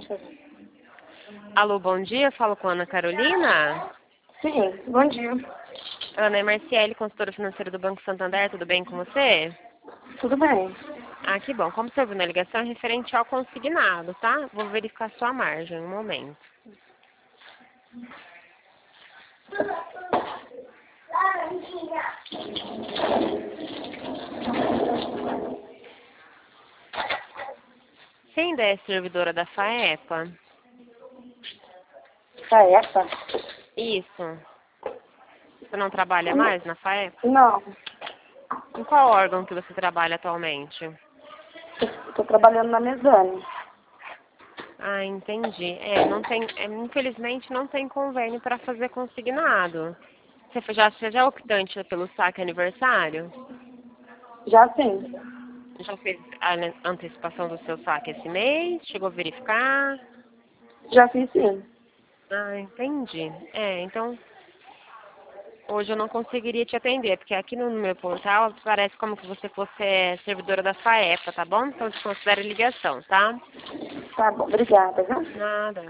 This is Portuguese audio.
Deixa eu ver. Alô, bom dia. Falo com a Ana Carolina. Sim, bom dia. Ana é Marciele, consultora financeira do Banco Santander. Tudo bem com você? Tudo bem? Ah, que bom. Como você viu na ligação, é referente ao consignado, tá? Vou verificar sua margem um momento. Você ainda é servidora da FAEPA? FAEPA? Isso. Você não trabalha mais na FAEPA? Não, Em qual órgão que você trabalha atualmente? estou trabalhando na Mesane. Ah, entendi. Infelizmente não tem convênio para fazer consignado. Você já é optante pelo saque aniversário? Já sim, Já fez a antecipação do seu saque esse mês? Chegou a verificar? já fiz sim. Ah, entendi. Então hoje eu não conseguiria te atender, porque aqui no meu portal parece como que você fosse servidora da FAEPA, tá bom? Então desconsidere a ligação, tá? Tá bom, obrigada, viu? Nada.